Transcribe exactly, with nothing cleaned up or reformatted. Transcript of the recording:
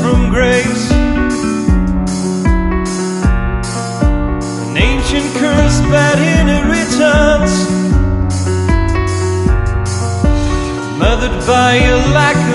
from grace, an ancient curse, bad inheritance, mothered by a lack